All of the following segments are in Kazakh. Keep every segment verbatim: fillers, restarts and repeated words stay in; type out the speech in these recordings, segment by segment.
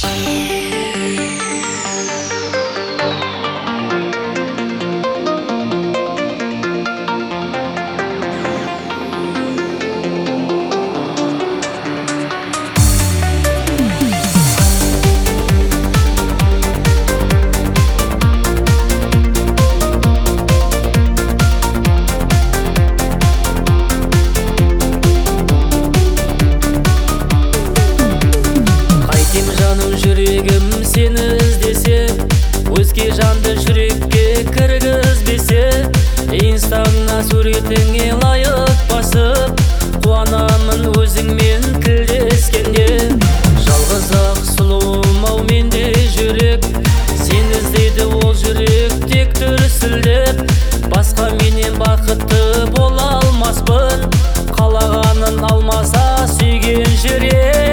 Жүрегім сені іздесе, өзге жанды жүрекке кіргізбесе, инстаңа суретіңе лайық басып, қуанамын өзіңмен тілдескенде. Жалғыз-ақ сұлуым-ау менде жүрек, сен іздейді ол жүрек тек дүрсілдеп. Басқа менен бақытты бола алмаспын, қалағанын алмаса сүйген жүрек.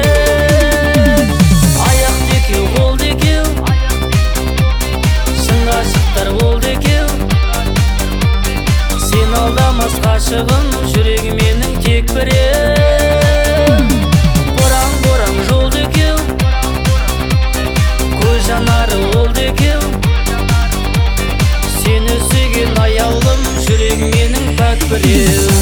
Сен алдамас ғашығым, жүрегі менің тек біреу. Бораң-бораң жолды екеу, көз жанары олды екеу. Сені сүйген аяулым, жүрегі менің пәк біреу.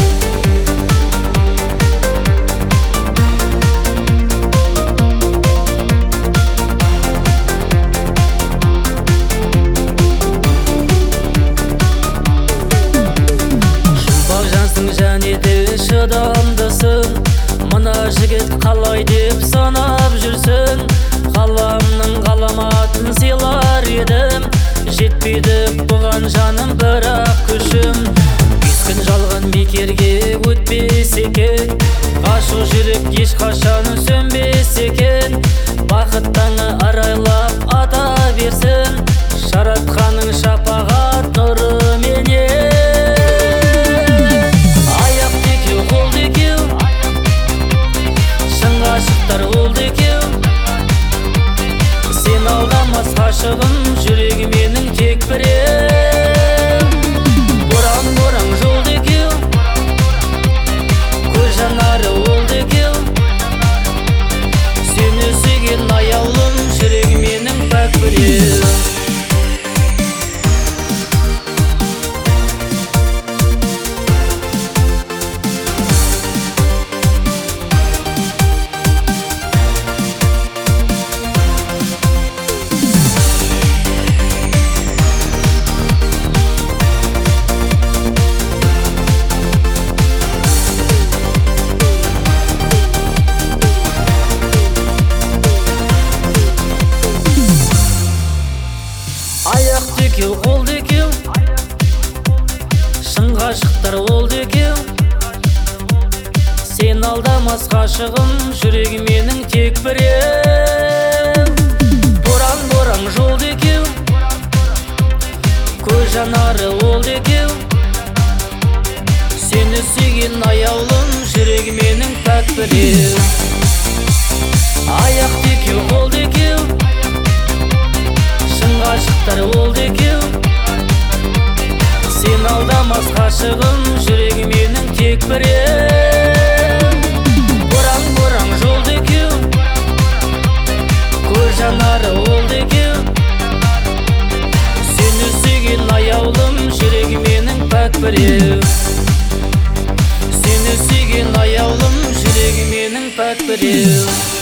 Және де шыдамдысың, мына жігіт қалай деп санап жүрсің. Ғаламның ғаламатын сыйлар едім, жетпейді бұған жаным бірақ күшім. Бес күн жалған бекерге өтпес екен, ғашық жүрек ешқашан сөнбес екен. Бақыттаңы арайлап ата берсін, жаратқаның шапағат нұры менен. Ғашықтар олды екеу, сен алдамас ғашығым, жүрегі менің тек біреу. Бораң-бораң жолды екеу, көз жанары олды екеу. Сені сүйген аяулым, жүрегі менің пәк біреу. Аяқты екеу, қолды екеу, шын ғашықтар олды екеу. Сен алдамас ғашығым, жүрегі менің тек біреу. Бораң-бораң жолды екеу, көз жанары олды екеу. Сені сүйген аяулым, жүрегі менің пәк біреу. Аяқты екеу, қолды екеу, ғашықтар олды екеу. Сен алдамас ғашығым, жүрегі менің тек біреу. Бораң-бораң жолды екеу, көз жанары олды екеу. Сені сүйген аяулым, жүрегі менің пәк біреу. Сені сүйген аяулым, жүрегі менің пәк біреу.